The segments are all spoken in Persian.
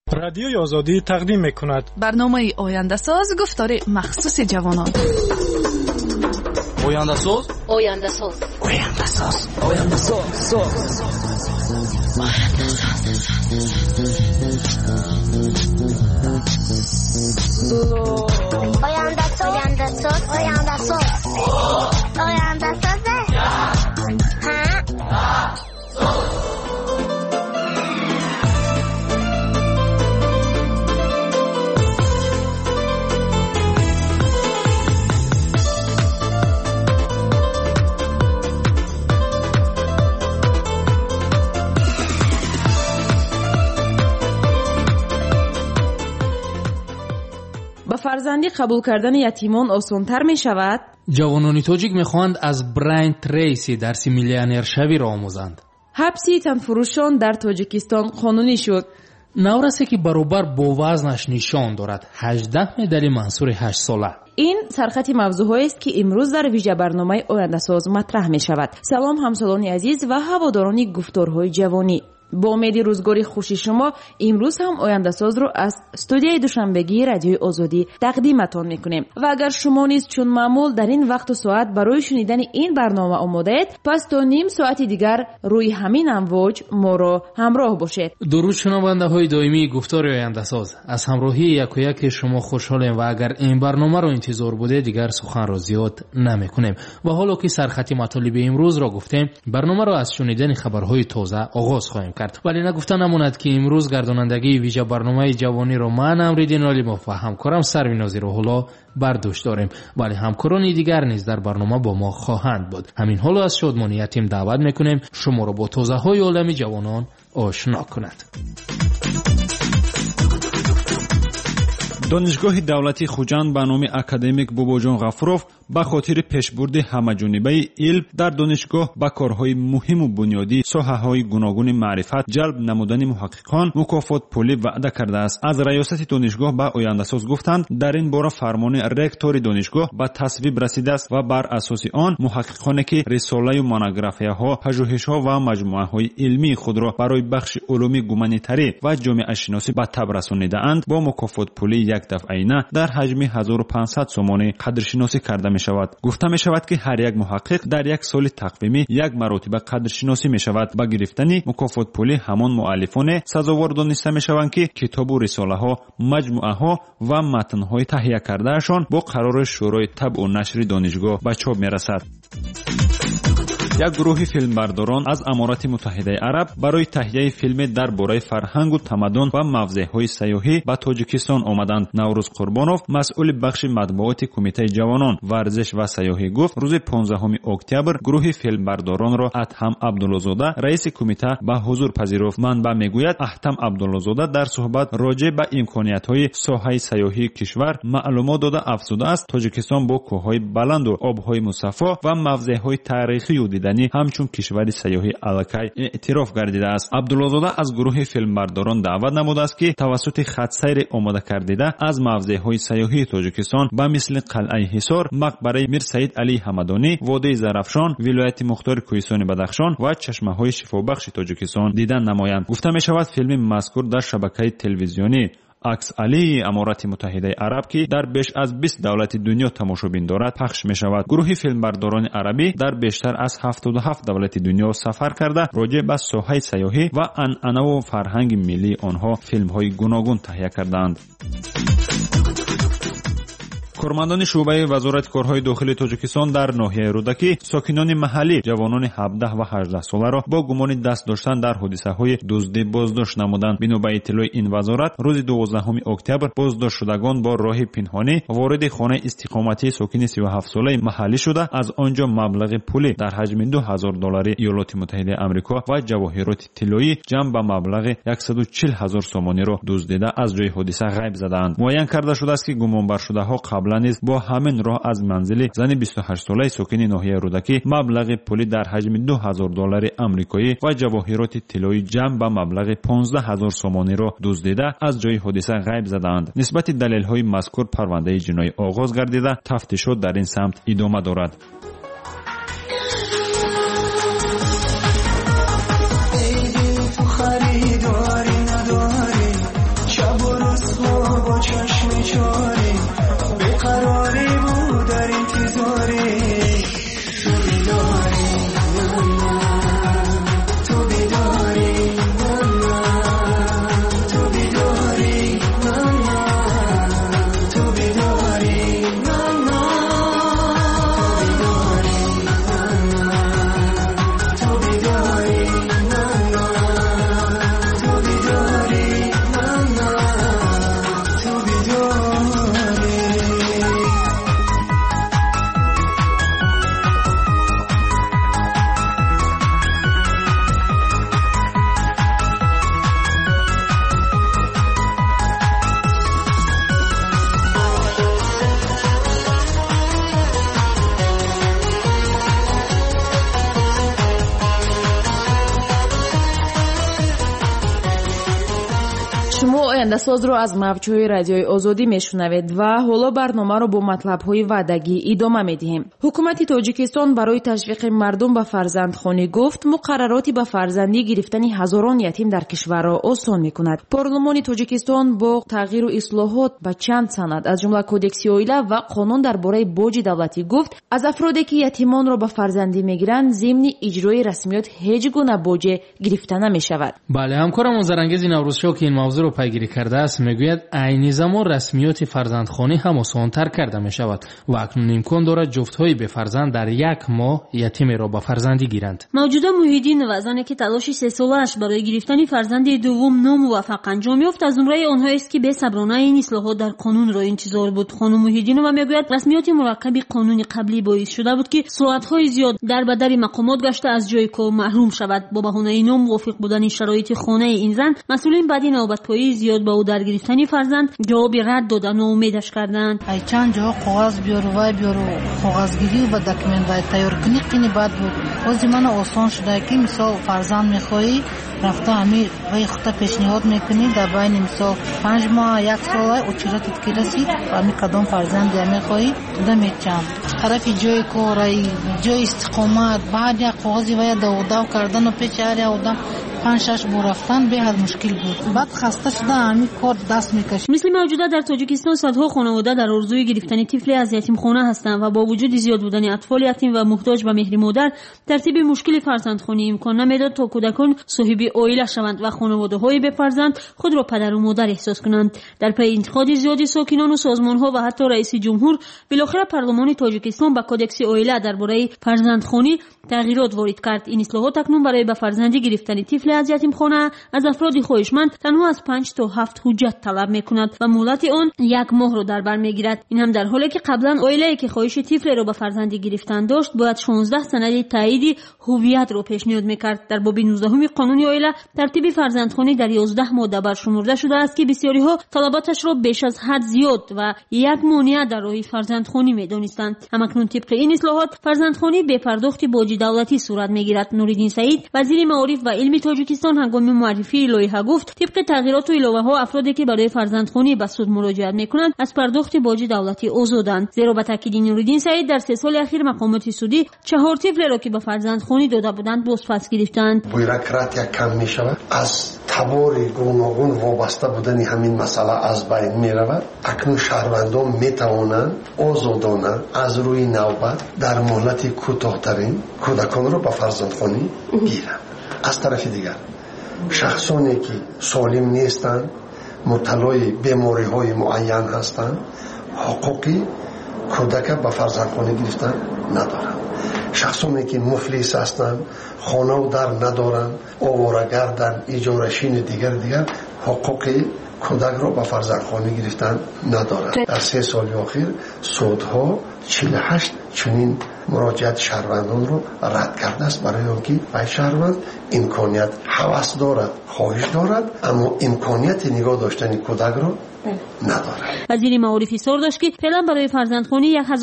رادیوی آزادی تقدیم می‌کند برنامه آینده ساز گفتار مخصوص جوانان. آینده ساز فرزندی قبول کردن یتیمان آسان‌تر می شود؟ جوانان تاجیک می خواهند از براین تریسی درس میلیونر شوی را آموزند. حبس تنفروشان در تاجیکستان قانونی شد. نورسی که برابر با وزنش نشان دارد 18 مدال منصور 8 ساله. این سرخط موضوعی است که امروز در ویژه برنامه آینده ساز مطرح می شود. سلام همسالان عزیز و هواداران گفتارهای جوانی. با امید روزگاری خوشی شما امروز هم آینده ساز رو از استودیوی دوشنبگی رادیوی آزادی تقدیمتان میکنیم و اگر شما نیز چون معمول در این وقت و ساعت برای شنیدن این برنامه آماده‌اید، پس تا نیم ساعت دیگر روی همین امواج ما را همراه باشید. درود شنونده‌های دائمی گفتار آینده ساز، از همراهی یک و یک شما خوشحالیم و اگر این برنامه رو انتظار بوده دیگر سخن را زیاد نمیکنیم و حالا که سرخط مطالب امروز را گفتیم، برنامه را از شنیدن خبرهای تازه آغاز خواهیم. ولی نگفته نماند که امروز گردانندگی ویژه برنامه جوانی را من امریدین علیمov و همکارم سروینازی روح‌الله بر دوش داریم، ولی همکاران دیگر نیز در برنامه با ما خواهند بود. همین حالا از شادمانی تیم دعوت میکنیم شما را با توضیح‌های عالم جوانان آشنا کند. دانشگاه دولتی خوجند به نام اکادمیک باباجان غفورов به خاطر پیشبرد همه‌جانبه علم در دانشگاه با کارهای مهم و بنیادی ساحه‌های گوناگون معرفت جلب نمودن محققان مکافات پولی وعده کرده است. از ریاست دانشگاه به آینده ساز گفتند در این باره فرمان رکتور دانشگاه به تصویب رسیده است و بر اساس آن محققانی که رساله و مونوگرافیاها، پژوهش‌ها و مجموعه‌های علمی خود را برای بخش علوم گومانیتری و جامعه شناسی به تب رسانیده‌اند با مکافات پولی دفعینه در حجم 1500 سومانی قدرشناسی کرده می شود. گفته می شود که هر یک محقق در یک سال تقویمی یک مرتبه قدرشناسی می شود. با گرفتن مکافات پولی همان مؤلفان سزاوار دانسته می شوند که کتاب و رساله ها، مجموعه ها و متن های تهیه کرده شان با قرار شورای طبع و نشر دانشگاه به چاپ می رسد. یک گروه فیلمبرداران از امارات متحده عرب برای تهیه فیلم درباره فرهنگ و تمدن و موضع‌های سیاحی به تاجیکستان آمدند. نوروز قربانوف، مسئول بخش مطبوعات کمیته جوانان، ورزش و سیاحی گفت روز 15 اکتبر گروه فیلمبرداران را ادهم عبدالله‌زاده رئیس کمیته به حضور پذیرفت. منبع میگوید ادهم عبدالله‌زاده در صحبت راجع به امکانیت‌های ساحه سیاحی کشور معلومات داده افزوده است تاجیکستان با کوه‌های بلند و آب‌های مصفا و موضع‌های تاریخی و همچون کشور سیاحی الکی اعتراف گردیده است. عبدالله‌زاده از گروه فیلمبرداران دعوت نموده است که توسط خط سیر آماده کردیده از موضع‌های سیاحی تاجیکستان به مثل قلعه حصار، مقبره میر سید علی حمدانی، وادی زرافشان، ولایت مختار کوهستان بدخشان و چشمه‌های شفابخش تاجیکستان دیدن نمایند. گفته می شود فیلم مذکور در شبکه تلویزیونی عکس علی امارات متحده عرب که در بیش از 20 دولت دنیا تماشابین دارد پخش می شود. گروه فیلمبرداران عربی در بیشتر از 77 دولت دنیا سفر کرده راجع به ساحه سیاحی و عنعنه و فرهنگ ملی آنها فیلم های گوناگون تهیه کردند. کارمندان شعبه وزارت کارهای داخلی تاجیکستان در ناحیه رودکی ساکنان محلی جوانان 17 و 18 ساله را با گمان دست داشتن در حادثه‌های دزدی بازداشت نمودند. بنا به اطلاع این وزارت روز 12 اکتبر بازداشت شدگان با راه پنهانی وارد خانه استقامتی ساکن 37 ساله محلی شده از آنجا مبلغ پولی در حجم $2000 ایالات متحده آمریکا و جواهرات طلایی جمع به مبلغ 140,000 سومانی را دزدیده از جای حادثه غیب زدند. معین کرده شده است که گمانبر شده‌ها قبلا نیز با همین راه از منزل زن 28 ساله ساکن ناحیه رودکی مبلغ پولی در حجم $2000 آمریکایی و جواهرات طلایی جمع به مبلغ 15,000 سومانی را دزدیده از جای حادثه غیب زدند. نسبت دلایل‌های مذکور پرونده جنایی آغاز گردیده تفتیشات در این سمت ادامه دارد. خریداری نداری ояндасоз ро аз мавҷҳои радиои озодӣ мешунавед ва ҳоло барномаро бо матлабҳои ваъдагӣ идома медиҳем. ҳукумати тоҷикистон барои ташвиқи мардум ба фарзандхонӣ гуфт муқаррароти ба фарзандӣ гирифтани ҳазорон ятим дар кишварро осон мекунад. парлумони тоҷикистон бо тағйиру ислоҳот ба чанд санад аз ҷумла кодекси оила ва қонун дар бораи боҷи давлатӣ гуфт аз афроде ки ятимонро ба фарзандӣ мегиранд зимни иҷрои расмиёт ҳеҷ гуна боҷе гирифта намешавад. бале ҳамкорам озарангези наврӯзшо ки ин мавзӯъро пайгирӣ кардааст мегӯяд айни замон расмиёти фарзандхонӣ ҳам осонтар карда мешавад ва акнун имкон дорад ҷуфтҳои бефарзанд дар як моҳ ятимеро ба фарзандӣ гиранд. мавҷуда муҳиддинова зане ки талоши сесолааш барои гирифтани фарзанди дуввум номуваффақ анҷом ёфт аз умраи онҳоест ки бесаброна ин ислоҳот дар қонунро интизор буд. хонум муҳиддинова мегӯяд расмиёти мураккаби қонуни қаблӣ боис шуда буд ки соатҳои зиёд дар ба дари мақомот гашта аз ҷои кор маҳрум шавад. бо баҳонаи номувофиқ будани шароити хонаи ин зан масъулин баъди навбатпоии зиёд ба ӯ дар гирифтани фарзанд ҷавоби рад дода ноумедаш карданд. ай чанд ҷо қоғаз биёру вай биёру қоғазгирӣ ва документ вай тайёр кунӣ қини бад буд. ҳози мана осон шуда ки мисол фарзанд мехоҳӣ рафта ҳами вай хута пешниҳод мекунӣ дар байни мисол 5 моҳ 1 сол учуратит ки расид ҳами кадом фарзанди мехоҳӣ туда мечам тарафи ҷои кор ҷои истиқомат баъд як қоғази вая давдав кардану печи ҳар як одам 5-6 бор рафтан беҳад мушкил буд. баъд хаста шуда ҳами кор даст мекашид. мисли мавҷуда дар тоҷикистон садҳо хонавода дар орзуи гирифтани тифле аз ятимхона ҳастанд ва бо вуҷуди зиёд будани атфоли ятим ва муҳтоҷ ба меҳри модар тартиби мушкили фарзандхонӣ имкон намедод то кӯдакон соҳиби оила шаванд ва хонаводаҳои бефарзанд худро падару модар эҳсос кунанд. дар пайи интиқоди зиёди сокинону созмонҳо ва ҳатто раиси ҷумҳур билохира парлумони тоҷикистон ба кодекси оила дар бораи фарзандхонӣ тағйирот ворид кард. ин ислоҳот акнун барои ба фарзандӣ гирифтани тифле аз ятимхона аз афроди хоҳишманд танҳо аз 5 то 7 ҳуҷҷат талаб мекунад ва муҳлати он 1 моҳро дар бар мегирад. ин ҳам дар ҳоле ки қаблан оилае ки хоҳиши тифлеро ба фарзандӣ гирифтан дошт бояд 16 санади таъиди ҳувиятро пешниҳод мекард. дар боби 19 қонуни оила тартиби фарзандхонӣ дар 11 модда баршумурда шудааст ки бисёриҳо талаботашро беш аз ҳад зиёд ва як монеа дар роҳи фарзандхонӣ медонистанд. ҳамакнун тибқи ин ислоҳот фарзандхонӣ бе пардохти боҷи давлатӣ сурат мегирад. Нуриддин Саид вазири маориф ва илми Тоҷикистон ҳангоми муаррифии лоиҳа гуфт тибқи тағйироту иловаҳо афроде ки барои фарзандхонӣ ба суд муроҷиат мекунанд аз пардохти боҷи давлатӣ озоданд. зеро ба таъкиди Нуриддин Саид дар 3 соли ахир мақомоти судӣ 4 тифлеро ки ба фарзандхонӣ дода буданд бозпас гирифтанд. бюрократия кам мешавад аз табори гуногун вобаста будани ҳамин масъала аз байн меравад. акнун шаҳрвандон метавонанд озодона аз рӯи навбат дар муҳлати кӯтоҳтарин кӯдаконро ба фарзандхонӣ гиранд. аз тарафи дигар шахсоне ки солим нестанд мубталои бемориҳои муайян ҳастанд ҳуқуқи кӯдака ба фарзандхонӣ гирифтан надоранд. шахсоне ки муфлис ҳастанд хонаву дар надоранд оворагардан иҷорашини дигар ҳуқуқи кӯдакро ба фарзандхонӣ гирифтан надоранд. дар 3 соли охир судҳо 48 чунин муроҷиати шаҳрвандонро рад кардааст барои он ки бай шаҳрванд имконият ҳавас дорад хоҳиш дорад аммо имконияти нигоҳ доштани кӯдакро надорад. вазири маориф изҳор дошт ки феълан барои фарзандхонӣ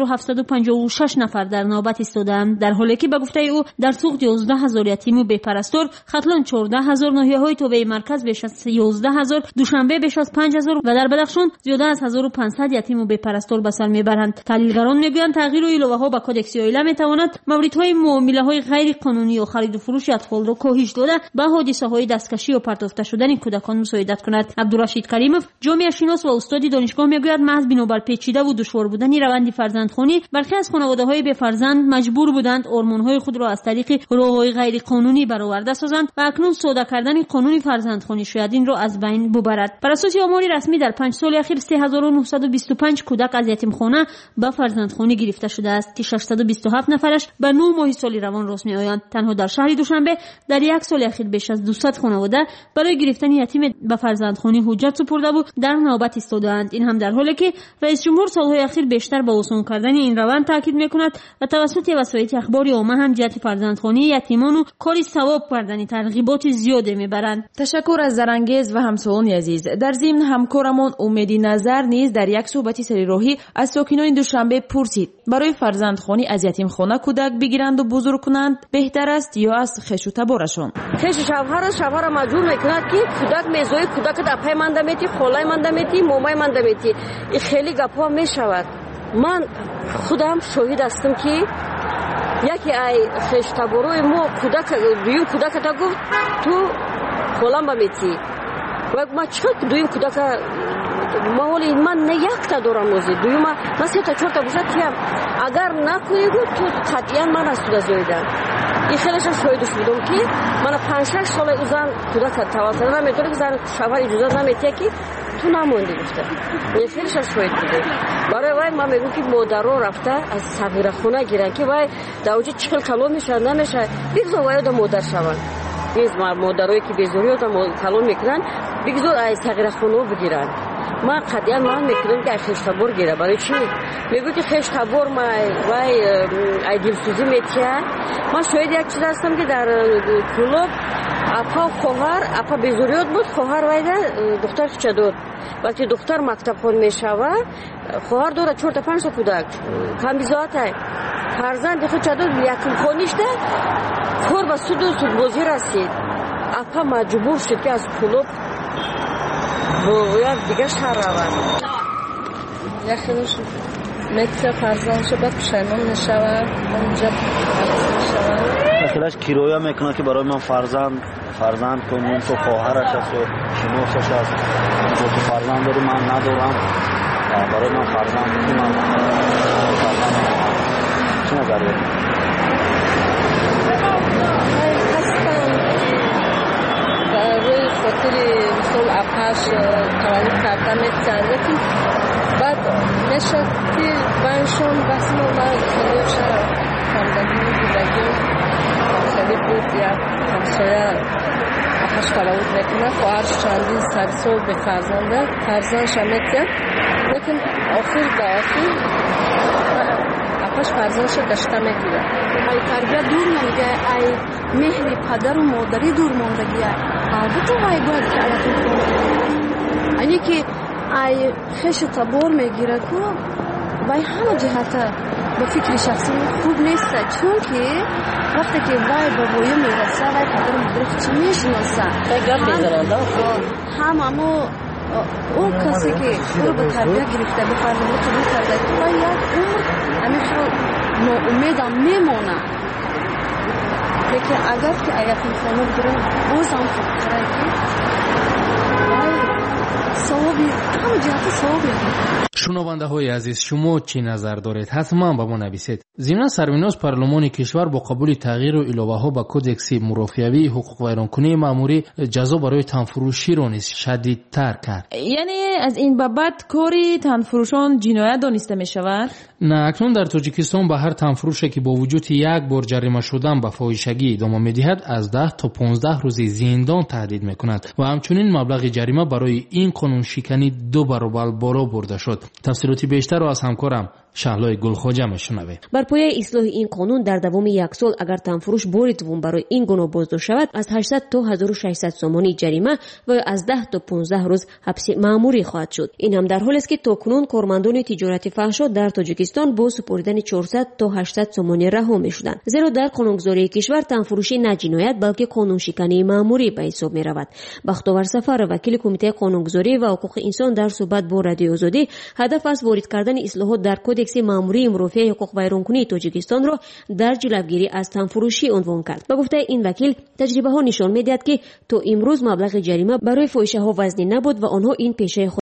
1756 нафар дар навбат истодаанд дар ҳоле ки ба гуфтаи ӯ дар суғд 11000 ятиму бепарастор хатлон 14000 ноҳияҳои тобеи марказ беш аз 11000 душанбе беш аз 5000 ва дар бадахшон зиёда аз 1500 ятиму бепарастор ба сар мебаранд. таҳлилгарон мегӯянд тағйиру иловаҳо ба кодекси оила метавонад мавридҳои муомилаҳои ғайриқонунӣ ё хариду фурӯши атфолро коҳиш дода ба ҳодисаҳои дасткашӣ ё партофта шудани кӯдакон мусоидат кунад. абдурашид каримов ҷомеашинос ва устоди донишгоҳ мегӯяд маҳз бинобар печидаву душвор будани раванди фарзандхонӣ бархе аз хонаводаҳои бефарзанд маҷбур буданд ормонҳои худро аз тариқи роҳҳои ғайриқонунӣ бароварда созанд ва акнун сода кардани қонуни фарзандхонӣ шояд инро аз байн бубарад. бар асоси омори расмӣ дар 5 соли ахир 3925 кӯдак аз ятимхона ба фарзандхонӣ гирифта шудааст ки 627 нафараш ба 9 моҳи соли равон рост меоянд. танҳо дар шаҳри душанбе дар 1 соли ахир беш аз 200 хонавода барои гирифтани ятиме ба фарзандхонӣ ҳуҷҷат супурдаву дар навбат истодаанд. ин ҳам дар ҳоле ки раис ҷумҳур солҳои ахир бештар ба осон кардани ин раванд таъкид мекунад ва тавассути васоити ахбори омма ҳам ҷиҳати фарзандхонии ятимону кори савоб кардани тарғиботи зиёде мебаранд. ташаккур аз Зарангез ва ҳамсолони азиз. дар зимн ҳамкорамон Умеди Назар низ дар як суҳбати сарироҳӣ аз сокинони Душанбе пурсид барои فرزندخوانی از یتیمخانه کودک بگیرند و بزرگ کنند بهتر است یا از خش و تبارشون؟ خش شوهر مجبور میکند که کودک میزوی کودک دپای منده میتی، خولای منده میتی، مومای منده میتی. این خیلی گپا میشود. من خودم شاهد هستم که یکی ای خش تباروی ما کودک دویم کودک تا گفت تو خولم با میتی و ما چقدر دویم کودک ماولی من نه یک تا دارم روزی دویم من سه تا چهار تا باشد که اگر نکنی گفت تو قطعا من از تو زویدم. این خیلیش شاهدش بودم که من 5-6 سال او زن کودک توسط نمیتونه که زن شوهر اجازه نمیتیه که تو نموندی گفته. این خیلیش شاهد بوده. برای وای من میگم که مادرها رفته از صغیره خونه گیرن که وای دوجه چقدر کلو میشه نمیشه بگذار وای دا مادر شون. این مادرهایی که بیزوری ها کلو میکنن بگذار از صغیره خونه بگیرن. من قطعا من میکنم که خش تبار گیره. برای چی؟ میگو که خش تبار ما وای ای دلسوزی میتیه. من شاید یک چیز هستم که در کلوب اپا خواهر اپا بیزوریات بود خواهر وایده دختر خچه داد. وقتی دختر مکتب خون میشوه خواهر دوره 4-5 تا کودک کم بیزات های فرزند خچه داد یکم خونیش ده کور با سود بازی رسید. اپا مجبور شد که از کلوب باید دیگه شهر روند. یخیش متر فرزندشو بعد پشیمان میشود اونجا خیلیش کیرویا میکنه که برای من فرزند کنیم تو خواهرش هست و شنوسش هست تو فرزند داری من ندارم برای من فرزند کنم چه نظر روی خاطر مثل اپاش تولید کردن میتونه بعد نشد که بانشون بس ما خیلی شد کامدگی بودگی خیلی بود یا همسایه اپاش تولید میکنه خواهرش چندین سرسو به فرزندش هم میتونه لیکن آخر به آخر اپاش فرزندش داشته میگیره. ای تربیت دور نمیگه ای مهر پدر و مادری دور موندگیه. البته وای باید که ایتون کنه اینی که ای خش تبار میگیره که وای همه جهت به فکر شخصی خوب نیست چون که وقتی که وای بابایی میرسه وای پدر و مادری چی میشناسه همه اون کسی که خود به تربیت گرفته به فرزند قبول کرده که وای یک عمر همیشه ناامیدم میمونه. لیکن اگر که ایتون خانه بگیره باز هم فکره که ثوابی همه جهت ثوابی. شنونده های عزیز شما چی نظر دارید؟ حتما با ما نویسید. ضمن سربناز پارلمان کشور با قبول تغییر و اضافه ها به کدکس مرافعه‌ای حقوق ویرانکنی مأموری جزا برای تنفروشی را نیز شدیدتر کرد. یعنی از این بابت کاری تنفروشان جنایت دانسته می شود؟ نه، اکنون در تاجیکستان به هر تنفروشی که با وجود یک بار جریمه شدن به فاحشگی ادامه می‌دهد از 10 تا 15 روز زندان تهدید می‌کند و همچنین مبلغ جریمه برای این قانون شکنی 2 برابر بالا برده شد. تفصیلاتی بیشتر را از همکارم شهلای گلخواجه میشنوید. بر پایه اصلاح این قانون در دوام 1 سال اگر تنفروش بار دوم برای این گناه بازداشت شود از 800 تا 1600 سومانی جریمه و از 10 تا 15 روز حبس مأموری خواهد شد. این هم در حالی است که تاکنون کارمندان تجارت فحشا در تاجیکستان با سپردن 400 تا 800 سومانی رها میشدند. زیرا در قانونگذاری کشور تنفروشی نه جنایت بلکه قانون شکنی مأموری به حساب می رود. بختیار سفر وکیل کمیته قانونگذاری و حقوق انسان در صحبت با رادیو آزادی هدف از وارد کردن اصلاحات در کدکس مأموری مرافع حقوق ویرانکنی تاجیکستان را در جلوگیری از تنفروشی عنوان کرد. با گفته این وکیل تجربه ها نشان می‌دهد که تا امروز مبلغ جریمه برای فاحشه ها وزنی نبود و آنها این پیشه